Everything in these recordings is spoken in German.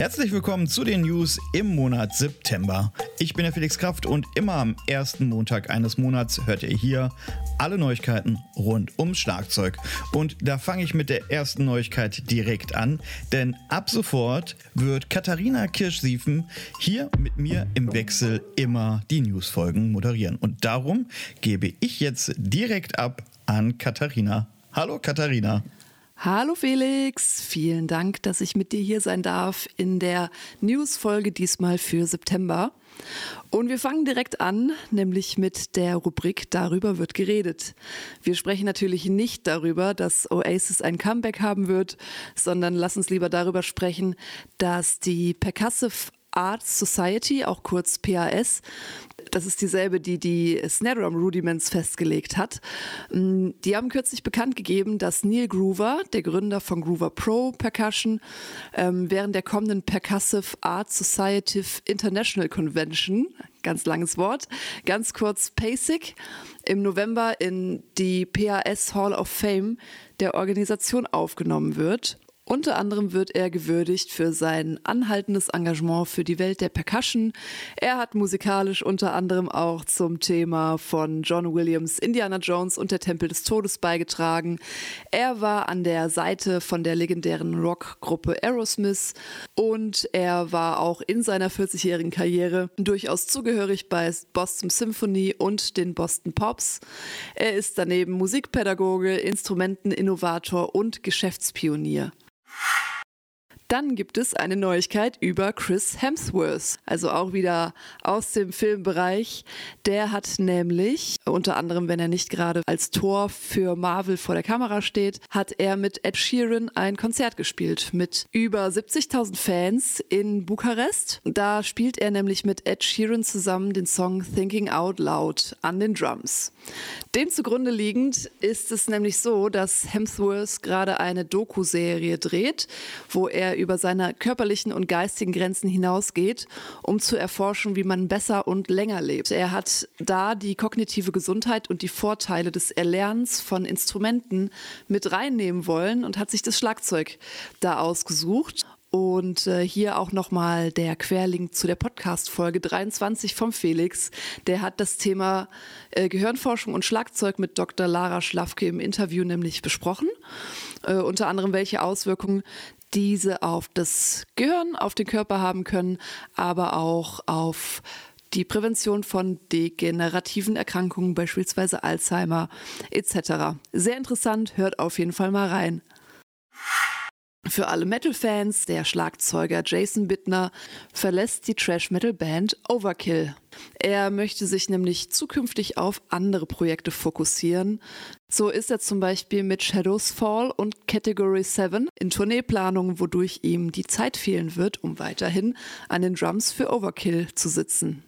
Herzlich willkommen zu den News im Monat September. Ich bin der Felix Kraft und immer am ersten Montag eines Monats hört ihr hier alle Neuigkeiten rund ums Schlagzeug. Und da fange ich mit der ersten Neuigkeit direkt an, denn ab sofort wird Katharina Kirsch-Siefen hier mit mir im Wechsel immer die Newsfolgen moderieren. Und darum gebe ich jetzt direkt ab an Katharina. Hallo Katharina. Hallo Felix, vielen Dank, dass ich mit dir hier sein darf in der News-Folge diesmal für September. Und wir fangen direkt an, nämlich mit der Rubrik Darüber wird geredet. Wir sprechen natürlich nicht darüber, dass Oasis ein Comeback haben wird, sondern lass uns lieber darüber sprechen, dass die Percussive Arts Society, auch kurz PAS, das ist dieselbe, die die Snare Drum Rudiments festgelegt hat. Die haben kürzlich bekannt gegeben, dass Neil Groover, der Gründer von Groover Pro Percussion, während der kommenden Percussive Arts Society International Convention, ganz langes Wort, ganz kurz PASIC, im November in die PAS Hall of Fame der Organisation aufgenommen wird. Unter anderem wird er gewürdigt für sein anhaltendes Engagement für die Welt der Percussion. Er hat musikalisch unter anderem auch zum Thema von John Williams, Indiana Jones und der Tempel des Todes beigetragen. Er war an der Seite von der legendären Rockgruppe Aerosmith und er war auch in seiner 40-jährigen Karriere durchaus zugehörig bei Boston Symphony und den Boston Pops. Er ist daneben Musikpädagoge, Instrumenteninnovator und Geschäftspionier. Dann gibt es eine Neuigkeit über Chris Hemsworth, also auch wieder aus dem Filmbereich. Der hat nämlich, unter anderem, wenn er nicht gerade als Thor für Marvel vor der Kamera steht, hat er mit Ed Sheeran ein Konzert gespielt mit über 70.000 Fans in Bukarest. Da spielt er nämlich mit Ed Sheeran zusammen den Song Thinking Out Loud an den Drums. Dem zugrunde liegend ist es nämlich so, dass Hemsworth gerade eine Doku-Serie dreht, wo er über seine körperlichen und geistigen Grenzen hinausgeht, um zu erforschen, wie man besser und länger lebt. Er hat da die kognitive Gesundheit und die Vorteile des Erlernens von Instrumenten mit reinnehmen wollen und hat sich das Schlagzeug da ausgesucht. Und hier auch nochmal der Querlink zu der Podcast-Folge 23 vom Felix. Der hat das Thema Gehirnforschung und Schlagzeug mit Dr. Lara Schlafke im Interview nämlich besprochen. Unter anderem, welche Auswirkungen diese auf das Gehirn, auf den Körper haben können, aber auch auf die Prävention von degenerativen Erkrankungen, beispielsweise Alzheimer etc. Sehr interessant, hört auf jeden Fall mal rein. Für alle Metal-Fans, der Schlagzeuger Jason Bittner verlässt die Thrash-Metal-Band Overkill. Er möchte sich nämlich zukünftig auf andere Projekte fokussieren. So ist er zum Beispiel mit Shadows Fall und Category 7 in Tourneeplanung, wodurch ihm die Zeit fehlen wird, um weiterhin an den Drums für Overkill zu sitzen.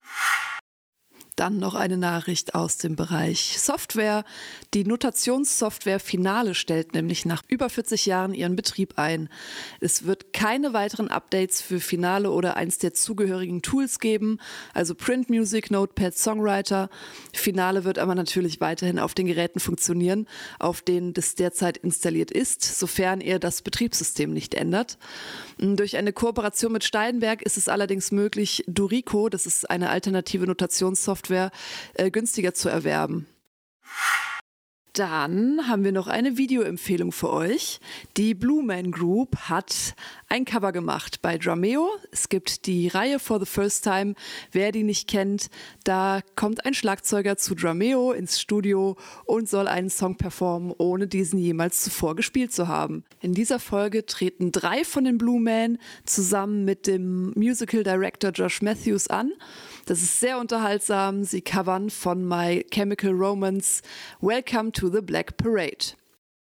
Dann noch eine Nachricht aus dem Bereich Software. Die Notationssoftware Finale stellt nämlich nach über 40 Jahren ihren Betrieb ein. Es wird keine weiteren Updates für Finale oder eins der zugehörigen Tools geben, also Print Music, Notepad, Songwriter. Finale wird aber natürlich weiterhin auf den Geräten funktionieren, auf denen das derzeit installiert ist, sofern ihr das Betriebssystem nicht ändert. Durch eine Kooperation mit Steinberg ist es allerdings möglich, Dorico, das ist eine alternative Notationssoftware, günstiger zu erwerben. Dann haben wir noch eine Videoempfehlung für euch. Die Blue Man Group hat ein Cover gemacht bei Drumeo. Es gibt die Reihe For the First Time. Wer die nicht kennt, da kommt ein Schlagzeuger zu Drumeo ins Studio und soll einen Song performen, ohne diesen jemals zuvor gespielt zu haben. In dieser Folge treten 3 von den Blue Men zusammen mit dem Musical Director Josh Matthews an. Das ist sehr unterhaltsam. Sie covern von My Chemical Romance Welcome to the Black Parade.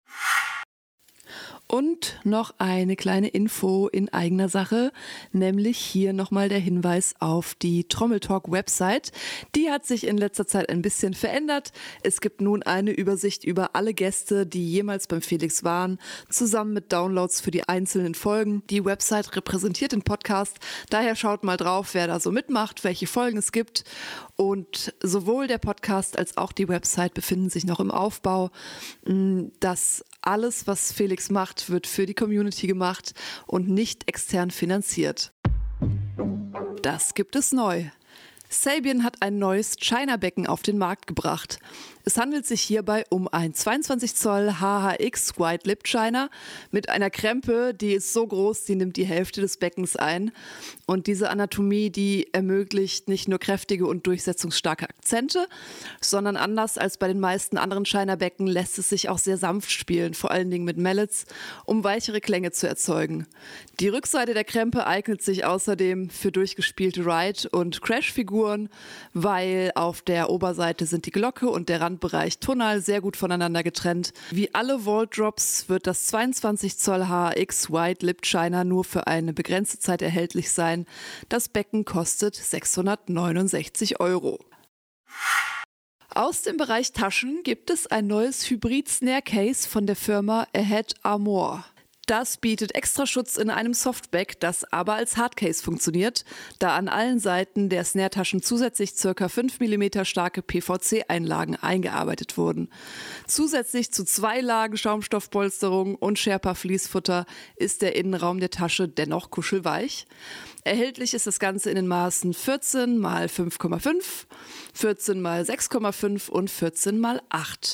Und noch eine kleine Info in eigener Sache, nämlich hier nochmal der Hinweis auf die Trommeltalk-Website. Die hat sich in letzter Zeit ein bisschen verändert. Es gibt nun eine Übersicht über alle Gäste, die jemals beim Felix waren, zusammen mit Downloads für die einzelnen Folgen. Die Website repräsentiert den Podcast, daher schaut mal drauf, wer da so mitmacht, welche Folgen es gibt. Und sowohl der Podcast als auch die Website befinden sich noch im Aufbau. Das Alles, was Felix macht, wird für die Community gemacht und nicht extern finanziert. Das gibt es neu. Sabian hat ein neues China-Becken auf den Markt gebracht. Es handelt sich hierbei um ein 22 Zoll HHX White Lip China mit einer Krempe, die ist so groß, die nimmt die Hälfte des Beckens ein. Und diese Anatomie, die ermöglicht nicht nur kräftige und durchsetzungsstarke Akzente, sondern anders als bei den meisten anderen China-Becken lässt es sich auch sehr sanft spielen, vor allen Dingen mit Mallets, um weichere Klänge zu erzeugen. Die Rückseite der Krempe eignet sich außerdem für durchgespielte Ride- und Crash-Figuren, weil auf der Oberseite sind die Glocke und der Randbereich tonal sehr gut voneinander getrennt. Wie alle Vault Drops wird das 22 Zoll HX White Lip China nur für eine begrenzte Zeit erhältlich sein. Das Becken kostet 669 €. Aus dem Bereich Taschen gibt es ein neues Hybrid-Snare-Case von der Firma Ahead Armor. Das bietet extra Schutz in einem Softback, das aber als Hardcase funktioniert, da an allen Seiten der Snare-Taschen zusätzlich ca. 5 mm starke PVC-Einlagen eingearbeitet wurden. Zusätzlich zu 2 Lagen Schaumstoffpolsterung und Sherpa-Fließfutter ist der Innenraum der Tasche dennoch kuschelweich. Erhältlich ist das Ganze in den Maßen 14 x 5,5, 14 x 6,5 und 14 x 8.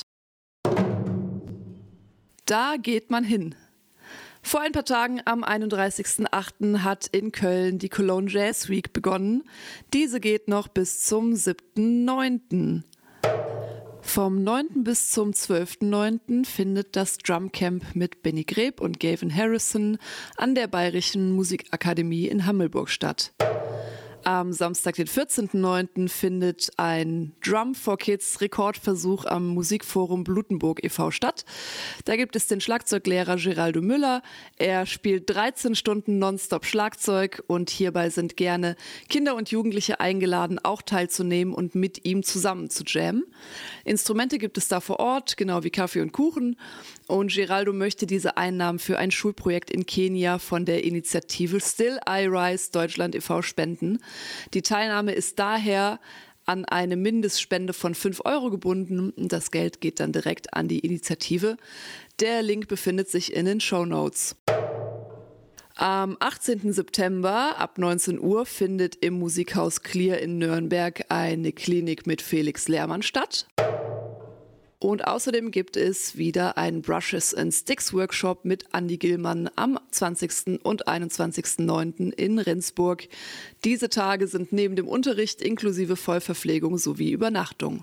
Da geht man hin. Vor ein paar Tagen am 31.08. hat in Köln die Cologne Jazz Week begonnen. Diese geht noch bis zum 7.09. Vom 9. bis zum 12.09. findet das Drumcamp mit Benny Greb und Gavin Harrison an der Bayerischen Musikakademie in Hammelburg statt. Am Samstag, den 14.09. findet ein Drum for Kids Rekordversuch am Musikforum Blutenburg e.V. statt. Da gibt es den Schlagzeuglehrer Geraldo Müller. Er spielt 13 Stunden nonstop Schlagzeug und hierbei sind gerne Kinder und Jugendliche eingeladen, auch teilzunehmen und mit ihm zusammen zu jammen. Instrumente gibt es da vor Ort, genau wie Kaffee und Kuchen. Und Geraldo möchte diese Einnahmen für ein Schulprojekt in Kenia von der Initiative Still I Rise Deutschland e.V. spenden. Die Teilnahme ist daher an eine Mindestspende von 5 € gebunden. Das Geld geht dann direkt an die Initiative. Der Link befindet sich in den Shownotes. Am 18. September ab 19 Uhr findet im Musikhaus Clear in Nürnberg eine Klinik mit Felix Lehrmann statt. Und außerdem gibt es wieder einen Brushes and Sticks Workshop mit Andi Gillmann am 20. und 21.09. in Rendsburg. Diese Tage sind neben dem Unterricht inklusive Vollverpflegung sowie Übernachtung.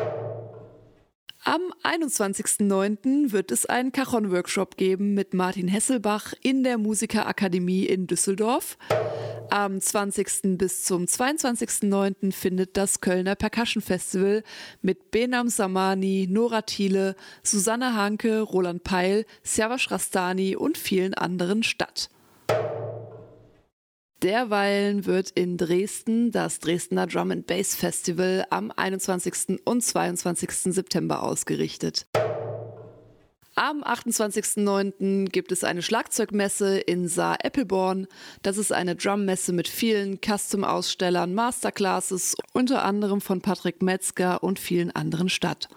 Am 21.09. wird es einen Cajon-Workshop geben mit Martin Hesselbach in der Musikerakademie in Düsseldorf. Am 20. bis zum 22.09. findet das Kölner Percussion Festival mit Benam Samani, Nora Thiele, Susanne Hanke, Roland Peil, Siavash Rastani und vielen anderen statt. Derweilen wird in Dresden das Dresdner Drum and Bass Festival am 21. und 22. September ausgerichtet. Am 28.09. gibt es eine Schlagzeugmesse in Saar-Eppelborn. Das ist eine Drummesse mit vielen Custom-Ausstellern, Masterclasses, unter anderem von Patrick Metzger und vielen anderen statt.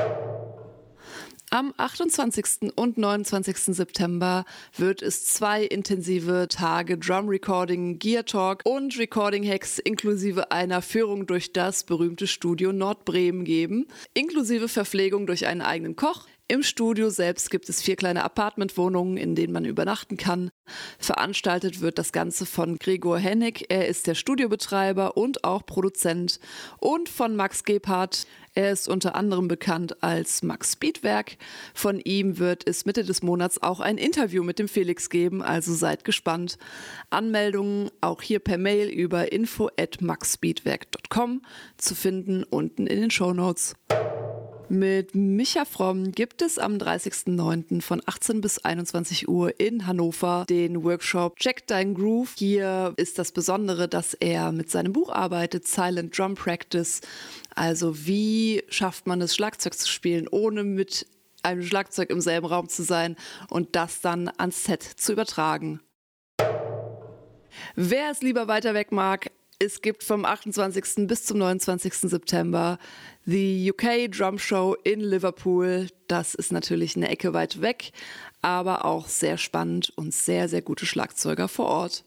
Am 28. und 29. September wird es 2 intensive Tage Drum Recording, Gear Talk und Recording Hacks inklusive einer Führung durch das berühmte Studio Nordbremen geben, inklusive Verpflegung durch einen eigenen Koch. Im Studio selbst gibt es 4 kleine Apartmentwohnungen, in denen man übernachten kann. Veranstaltet wird das Ganze von Gregor Hennig, er ist der Studiobetreiber und auch Produzent, und von Max Gebhardt. Er ist unter anderem bekannt als Max Speedwerk. Von ihm wird es Mitte des Monats auch ein Interview mit dem Felix geben, also seid gespannt. Anmeldungen auch hier per Mail über info@maxspeedwerk.com zu finden, unten in den Shownotes. Mit Micha Fromm gibt es am 30.09. von 18 bis 21 Uhr in Hannover den Workshop Check Dein Groove. Hier ist das Besondere, dass er mit seinem Buch arbeitet, Silent Drum Practice. Also wie schafft man es, Schlagzeug zu spielen, ohne mit einem Schlagzeug im selben Raum zu sein und das dann ans Set zu übertragen. Wer es lieber weiter weg mag, Es gibt vom 28. bis zum 29. September die UK Drum Show in Liverpool. Das ist natürlich eine Ecke weit weg, aber auch sehr spannend und sehr, sehr gute Schlagzeuger vor Ort.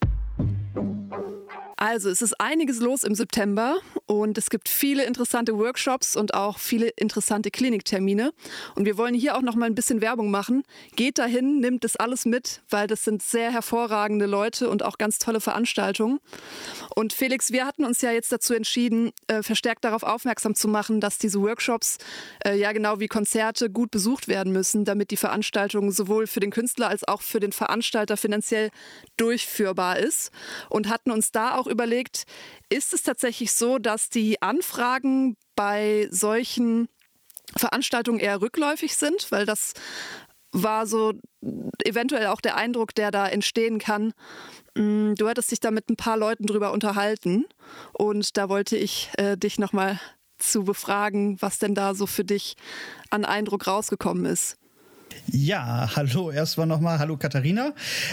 Also es ist einiges los im September und es gibt viele interessante Workshops und auch viele interessante Kliniktermine. Und wir wollen hier auch noch mal ein bisschen Werbung machen. Geht dahin, nimmt das alles mit, weil das sind sehr hervorragende Leute und auch ganz tolle Veranstaltungen. Und Felix, wir hatten uns ja jetzt dazu entschieden, verstärkt darauf aufmerksam zu machen, dass diese Workshops, ja genau wie Konzerte, gut besucht werden müssen, damit die Veranstaltung sowohl für den Künstler als auch für den Veranstalter finanziell durchführbar ist. Und hatten uns da auch überlegt, ist es tatsächlich so, dass die Anfragen bei solchen Veranstaltungen eher rückläufig sind? Weil das war so eventuell auch der Eindruck, der da entstehen kann. Du hattest dich da mit ein paar Leuten drüber unterhalten und da wollte ich dich nochmal zu befragen, was denn da so für dich an Eindruck rausgekommen ist. Ja, hallo erstmal nochmal. Hallo Katharina.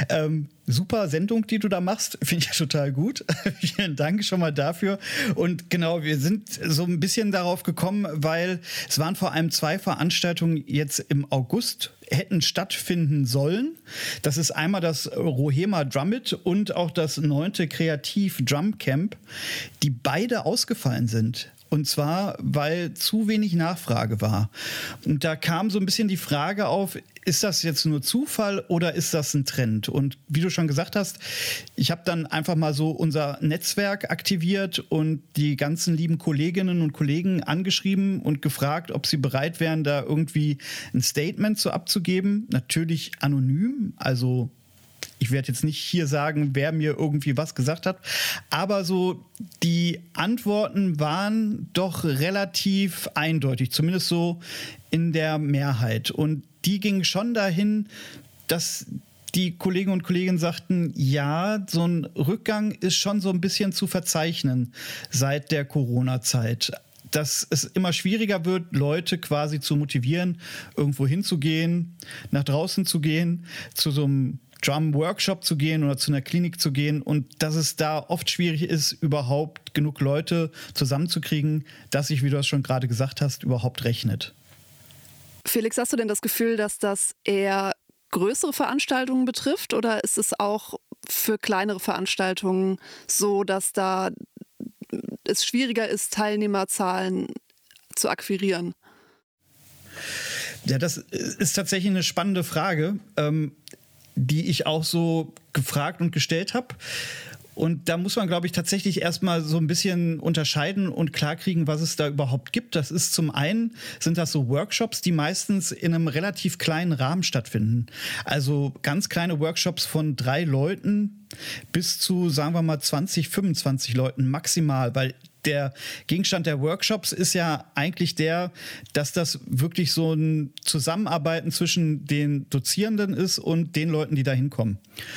Super Sendung, die du da machst. Finde ich total gut. Vielen Dank schon mal dafür. Und genau, wir sind so ein bisschen darauf gekommen, weil es waren vor allem 2 Veranstaltungen jetzt im August hätten stattfinden sollen. Das ist einmal das Rohema Drummit und auch das 9. Kreativ Drum Camp, die beide ausgefallen sind. Und zwar, weil zu wenig Nachfrage war. Und da kam so ein bisschen die Frage auf, ist das jetzt nur Zufall oder ist das ein Trend? Und wie du schon gesagt hast, ich habe dann einfach mal so unser Netzwerk aktiviert und die ganzen lieben Kolleginnen und Kollegen angeschrieben und gefragt, ob sie bereit wären, da irgendwie ein Statement so abzugeben. Natürlich anonym, also ich werde jetzt nicht hier sagen, wer mir irgendwie was gesagt hat, aber so die Antworten waren doch relativ eindeutig, zumindest so in der Mehrheit. Und die gingen schon dahin, dass die Kollegen und Kolleginnen sagten, ja, so ein Rückgang ist schon so ein bisschen zu verzeichnen seit der Corona-Zeit. Dass es immer schwieriger wird, Leute quasi zu motivieren, irgendwo hinzugehen, nach draußen zu gehen, zu so einem Drum-Workshop zu gehen oder zu einer Klinik zu gehen und dass es da oft schwierig ist, überhaupt genug Leute zusammenzukriegen, dass sich, wie du das schon gerade gesagt hast, überhaupt rechnet. Felix, hast du denn das Gefühl, dass das eher größere Veranstaltungen betrifft oder ist es auch für kleinere Veranstaltungen so, dass da es schwieriger ist, Teilnehmerzahlen zu akquirieren? Ja, das ist tatsächlich eine spannende Frage, die ich auch so gefragt und gestellt habe. Und da muss man, glaube ich, tatsächlich erstmal so ein bisschen unterscheiden und klarkriegen, was es da überhaupt gibt. Das ist zum einen, sind das so Workshops, die meistens in einem relativ kleinen Rahmen stattfinden. Also ganz kleine Workshops von 3 Leuten bis zu, sagen wir mal, 20, 25 Leuten maximal, weil der Gegenstand der Workshops ist ja eigentlich der, dass das wirklich so ein Zusammenarbeiten zwischen den Dozierenden ist und den Leuten, die da hinkommen.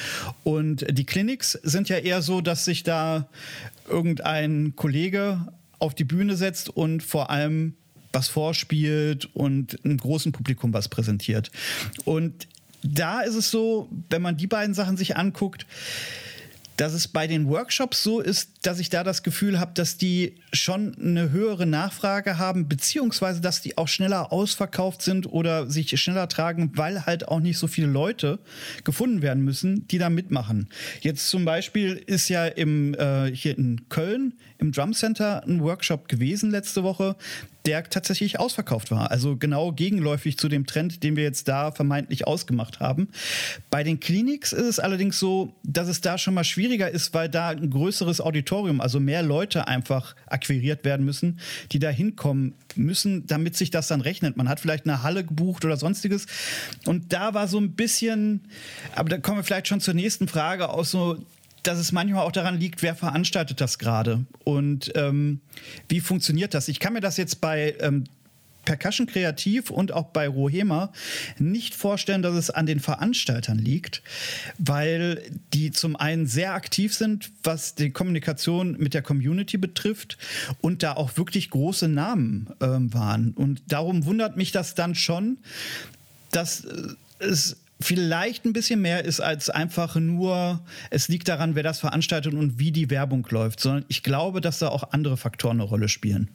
Und die Clinics sind ja eher so, dass sich da irgendein Kollege auf die Bühne setzt und vor allem was vorspielt und einem großen Publikum was präsentiert. Und da ist es so, wenn man die beiden Sachen sich anguckt, dass es bei den Workshops so ist, dass ich da das Gefühl habe, dass die schon eine höhere Nachfrage haben, beziehungsweise dass die auch schneller ausverkauft sind oder sich schneller tragen, weil halt auch nicht so viele Leute gefunden werden müssen, die da mitmachen. Jetzt zum Beispiel ist ja hier in Köln im Drum Center ein Workshop gewesen letzte Woche, der tatsächlich ausverkauft war. Also genau gegenläufig zu dem Trend, den wir jetzt da vermeintlich ausgemacht haben. Bei den Clinics ist es allerdings so, dass es da schon mal schwieriger ist, weil da ein größeres Auditorium, also mehr Leute einfach akquiriert werden müssen, die da hinkommen müssen, damit sich das dann rechnet. Man hat vielleicht eine Halle gebucht oder sonstiges. Und da war so ein bisschen, aber da kommen wir vielleicht schon zur nächsten Frage aus, so dass es manchmal auch daran liegt, wer veranstaltet das gerade und wie funktioniert das. Ich kann mir das jetzt bei Percussion Kreativ und auch bei Rohema nicht vorstellen, dass es an den Veranstaltern liegt, weil die zum einen sehr aktiv sind, was die Kommunikation mit der Community betrifft und da auch wirklich große Namen waren. Und darum wundert mich das dann schon, dass es vielleicht ein bisschen mehr ist als einfach nur, es liegt daran, wer das veranstaltet und wie die Werbung läuft, sondern ich glaube, dass da auch andere Faktoren eine Rolle spielen.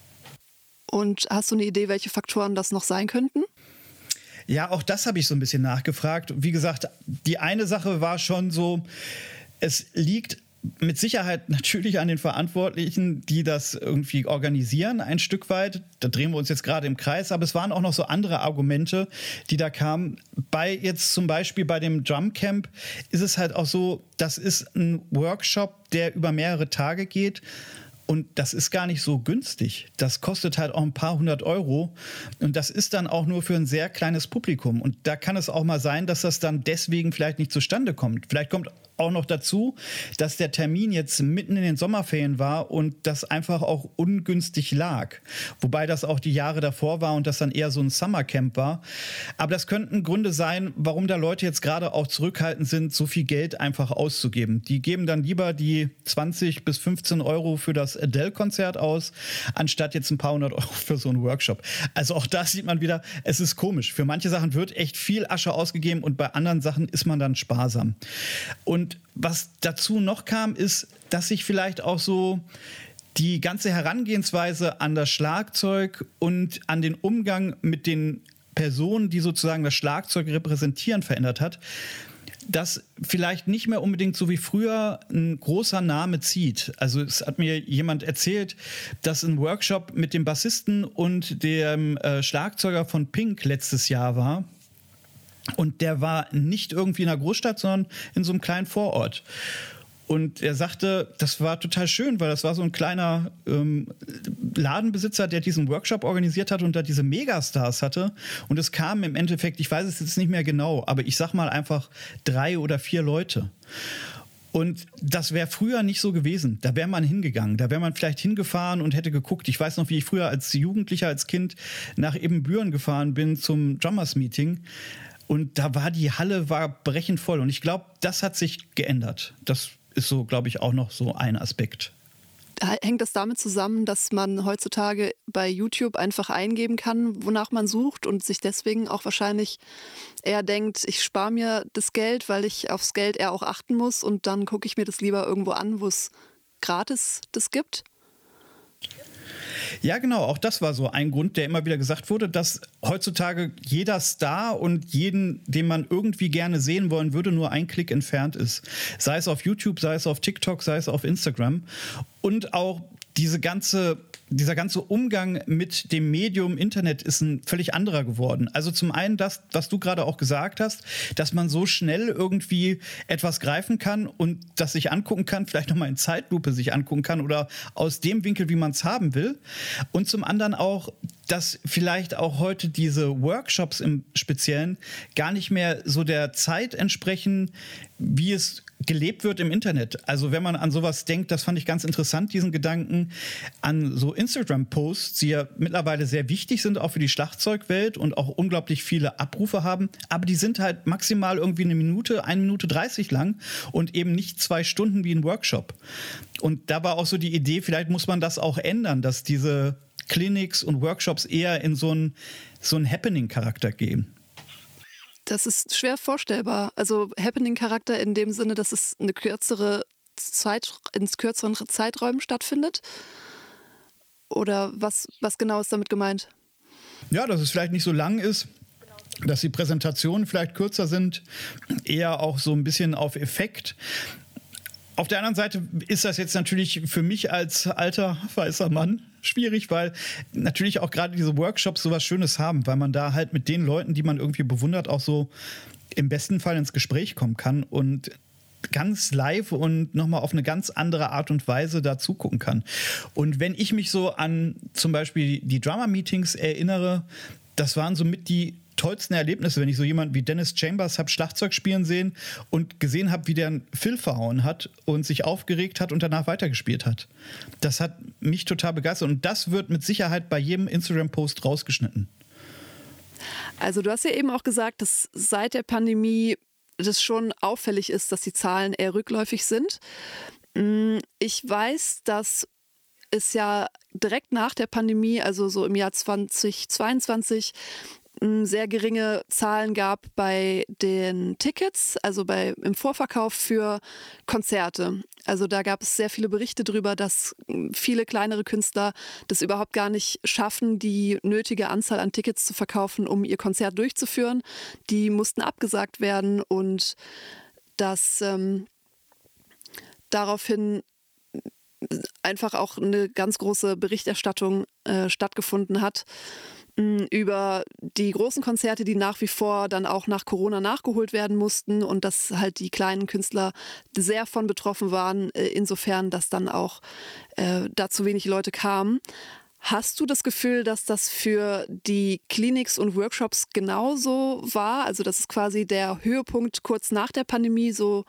Und hast du eine Idee, welche Faktoren das noch sein könnten? Ja, auch das habe ich so ein bisschen nachgefragt. Wie gesagt, die eine Sache war schon so, es liegt mit Sicherheit natürlich an den Verantwortlichen, die das irgendwie organisieren, ein Stück weit. Da drehen wir uns jetzt gerade im Kreis, aber es waren auch noch so andere Argumente, die da kamen. Bei jetzt zum Beispiel bei dem Drumcamp ist es halt auch so, das ist ein Workshop, der über mehrere Tage geht. Und das ist gar nicht so günstig. Das kostet halt auch ein paar hundert Euro. Und das ist dann auch nur für ein sehr kleines Publikum. Und da kann es auch mal sein, dass das dann deswegen vielleicht nicht zustande kommt. Vielleicht kommt auch noch dazu, dass der Termin jetzt mitten in den Sommerferien war und das einfach auch ungünstig lag. Wobei das auch die Jahre davor war und das dann eher so ein Summercamp war. Aber das könnten Gründe sein, warum da Leute jetzt gerade auch zurückhaltend sind, so viel Geld einfach auszugeben. Die geben dann lieber die 20 bis 15 Euro für das Adele-Konzert aus, anstatt jetzt ein paar hundert Euro für so einen Workshop. Also auch da sieht man wieder, es ist komisch. Für manche Sachen wird echt viel Asche ausgegeben und bei anderen Sachen ist man dann sparsam. Und was dazu noch kam, ist, dass sich vielleicht auch so die ganze Herangehensweise an das Schlagzeug und an den Umgang mit den Personen, die sozusagen das Schlagzeug repräsentieren, verändert hat. Dass vielleicht nicht mehr unbedingt so wie früher ein großer Name zieht. Also es hat mir jemand erzählt, dass ein Workshop mit dem Bassisten und dem Schlagzeuger von Pink letztes Jahr war. Und der war nicht irgendwie in einer Großstadt, sondern in so einem kleinen Vorort. Und er sagte, das war total schön, weil das war so ein kleiner Ladenbesitzer, der diesen Workshop organisiert hat und da diese Megastars hatte. Und es kamen im Endeffekt, ich weiß es jetzt nicht mehr genau, aber ich sag mal einfach 3 oder 4 Leute. Und das wäre früher nicht so gewesen. Da wäre man hingegangen. Da wäre man vielleicht hingefahren und hätte geguckt. Ich weiß noch, wie ich früher als Jugendlicher, als Kind nach Ebenbüren gefahren bin zum Drummers Meeting. Und da war die Halle brechend voll. Und ich glaube, das hat sich geändert. Das ist so, glaube ich, auch noch so ein Aspekt. Hängt das damit zusammen, dass man heutzutage bei YouTube einfach eingeben kann, wonach man sucht und sich deswegen auch wahrscheinlich eher denkt, ich spare mir das Geld, weil ich aufs Geld eher auch achten muss und dann gucke ich mir das lieber irgendwo an, wo es gratis das gibt? Ja, genau. Auch das war so ein Grund, der immer wieder gesagt wurde, dass heutzutage jeder Star und jeden, den man irgendwie gerne sehen wollen würde, nur ein Klick entfernt ist. Sei es auf YouTube, sei es auf TikTok, sei es auf Instagram. Und auch dieser ganze Umgang mit dem Medium Internet ist ein völlig anderer geworden. Also zum einen das, was du gerade auch gesagt hast, dass man so schnell irgendwie etwas greifen kann und das sich angucken kann, vielleicht nochmal in Zeitlupe sich angucken kann oder aus dem Winkel, wie man es haben will. Und zum anderen auch, dass vielleicht auch heute diese Workshops im Speziellen gar nicht mehr so der Zeit entsprechen, wie es gelebt wird im Internet. Also wenn man an sowas denkt, das fand ich ganz interessant, diesen Gedanken, an so Instagram-Posts, die ja mittlerweile sehr wichtig sind, auch für die Schlagzeugwelt und auch unglaublich viele Abrufe haben, aber die sind halt maximal irgendwie 1 Minute 30 lang und eben nicht 2 Stunden wie ein Workshop. Und da war auch so die Idee, vielleicht muss man das auch ändern, dass diese Clinics und Workshops eher in so einen Happening-Charakter gehen. Das ist schwer vorstellbar. Also Happening-Charakter in dem Sinne, dass es in kürzeren Zeiträumen stattfindet? Oder was genau ist damit gemeint? Ja, dass es vielleicht nicht so lang ist, dass die Präsentationen vielleicht kürzer sind, eher auch so ein bisschen auf Effekt. Auf der anderen Seite ist das jetzt natürlich für mich als alter weißer Mann schwierig, weil natürlich auch gerade diese Workshops sowas Schönes haben, weil man da halt mit den Leuten, die man irgendwie bewundert, auch so im besten Fall ins Gespräch kommen kann und ganz live und nochmal auf eine ganz andere Art und Weise da zugucken kann. Und wenn ich mich so an zum Beispiel die Drummer-Meetings erinnere, das waren so mit die tollsten Erlebnisse, wenn ich so jemanden wie Dennis Chambers habe Schlagzeug spielen sehen und gesehen habe, wie der einen Fill verhauen hat und sich aufgeregt hat und danach weitergespielt hat. Das hat mich total begeistert und das wird mit Sicherheit bei jedem Instagram-Post rausgeschnitten. Also du hast ja eben auch gesagt, dass seit der Pandemie das schon auffällig ist, dass die Zahlen eher rückläufig sind. Ich weiß, dass es ja direkt nach der Pandemie, also so im Jahr 2022, sehr geringe Zahlen gab bei den Tickets, also im Vorverkauf für Konzerte. Also da gab es sehr viele Berichte darüber, dass viele kleinere Künstler das überhaupt gar nicht schaffen, die nötige Anzahl an Tickets zu verkaufen, um ihr Konzert durchzuführen. Die mussten abgesagt werden und dass daraufhin einfach auch eine ganz große Berichterstattung stattgefunden hat über die großen Konzerte, die nach wie vor dann auch nach Corona nachgeholt werden mussten und dass halt die kleinen Künstler sehr von betroffen waren, insofern, dass dann auch da zu wenig Leute kamen. Hast du das Gefühl, dass das für die Clinics und Workshops genauso war? Also dass es quasi der Höhepunkt kurz nach der Pandemie so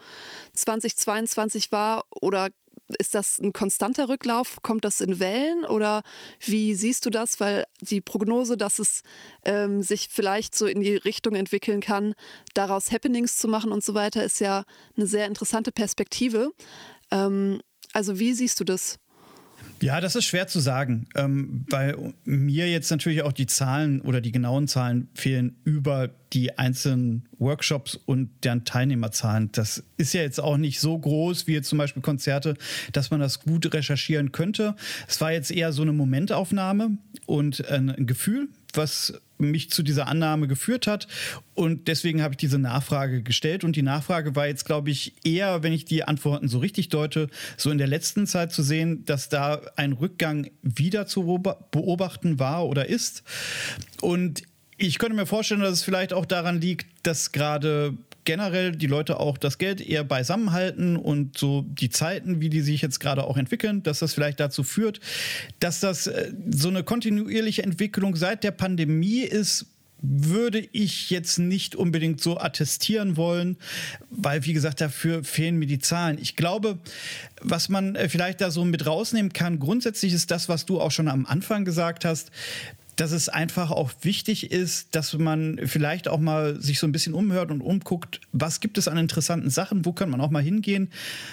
2022 war, oder ist das ein konstanter Rücklauf? Kommt das in Wellen oder wie siehst du das? Weil die Prognose, dass es sich vielleicht so in die Richtung entwickeln kann, daraus Happenings zu machen und so weiter, ist ja eine sehr interessante Perspektive. Also wie siehst du das? Ja, das ist schwer zu sagen, weil mir jetzt natürlich auch die Zahlen oder die genauen Zahlen fehlen über die einzelnen Workshops und deren Teilnehmerzahlen. Das ist ja jetzt auch nicht so groß wie jetzt zum Beispiel Konzerte, dass man das gut recherchieren könnte. Es war jetzt eher so eine Momentaufnahme und ein Gefühl, was mich zu dieser Annahme geführt hat. Und deswegen habe ich diese Nachfrage gestellt. Und die Nachfrage war jetzt, glaube ich, eher, wenn ich die Antworten so richtig deute, so in der letzten Zeit zu sehen, dass da ein Rückgang wieder zu beobachten war oder ist. Und ich könnte mir vorstellen, dass es vielleicht auch daran liegt, dass gerade generell die Leute auch das Geld eher beisammen halten und so die Zeiten, wie die sich jetzt gerade auch entwickeln, dass das vielleicht dazu führt, dass das so eine kontinuierliche Entwicklung seit der Pandemie ist, würde ich jetzt nicht unbedingt so attestieren wollen, weil, wie gesagt, dafür fehlen mir die Zahlen. Ich glaube, was man vielleicht da so mit rausnehmen kann, grundsätzlich ist das, was du auch schon am Anfang gesagt hast, dass es einfach auch wichtig ist, dass man vielleicht auch mal sich so ein bisschen umhört und umguckt, was gibt es an interessanten Sachen, wo kann man auch mal hingehen,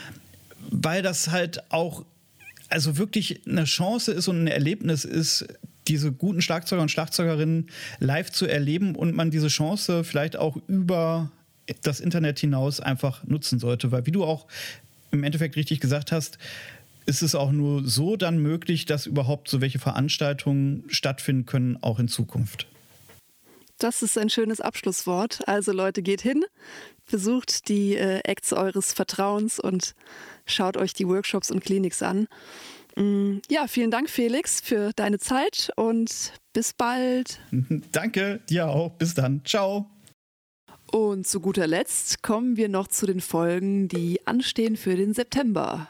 weil das halt auch also wirklich eine Chance ist und ein Erlebnis ist, diese guten Schlagzeuger und Schlagzeugerinnen live zu erleben und man diese Chance vielleicht auch über das Internet hinaus einfach nutzen sollte, weil wie du auch im Endeffekt richtig gesagt hast, ist es auch nur so dann möglich, dass überhaupt so welche Veranstaltungen stattfinden können, auch in Zukunft. Das ist ein schönes Abschlusswort. Also Leute, geht hin, besucht die Acts eures Vertrauens und schaut euch die Workshops und Clinics an. Ja, vielen Dank, Felix, für deine Zeit und bis bald. Danke, dir auch. Bis dann. Ciao. Und zu guter Letzt kommen wir noch zu den Folgen, die anstehen für den September.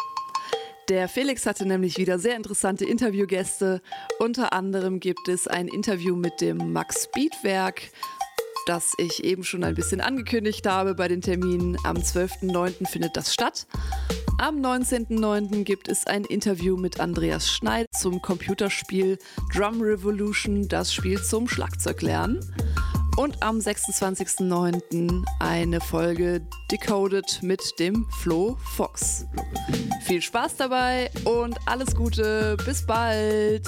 Der Felix hatte nämlich wieder sehr interessante Interviewgäste. Unter anderem gibt es ein Interview mit dem Max Beat-Werk, das ich eben schon ein bisschen angekündigt habe bei den Terminen. Am 12.09. findet das statt. Am 19.09. gibt es ein Interview mit Andreas Schneid zum Computerspiel Drum Revolution, das Spiel zum Schlagzeuglernen. Und am 26.09. eine Folge Decoded mit dem Flo Fox. Viel Spaß dabei und alles Gute. Bis bald.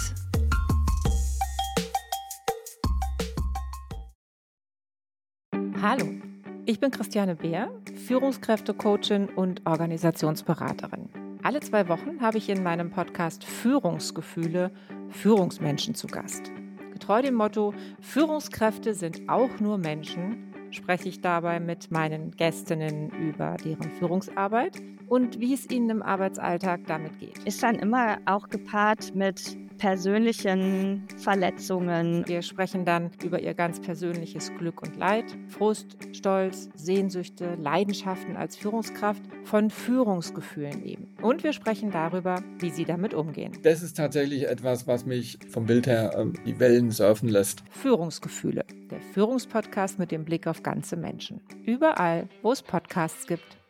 Hallo, ich bin Christiane Beer, Führungskräftecoachin und Organisationsberaterin. Alle 2 Wochen habe ich in meinem Podcast Führungsgefühle Führungsmenschen zu Gast. Getreu dem Motto, Führungskräfte sind auch nur Menschen, spreche ich dabei mit meinen Gästinnen über deren Führungsarbeit und wie es ihnen im Arbeitsalltag damit geht. Ist dann immer auch gepaart mit persönlichen Verletzungen. Wir sprechen dann über ihr ganz persönliches Glück und Leid, Frust, Stolz, Sehnsüchte, Leidenschaften als Führungskraft, von Führungsgefühlen eben. Und wir sprechen darüber, wie sie damit umgehen. Das ist tatsächlich etwas, was mich vom Bild her die Wellen surfen lässt. Führungsgefühle, der Führungspodcast mit dem Blick auf ganze Menschen. Überall, wo es Podcasts gibt.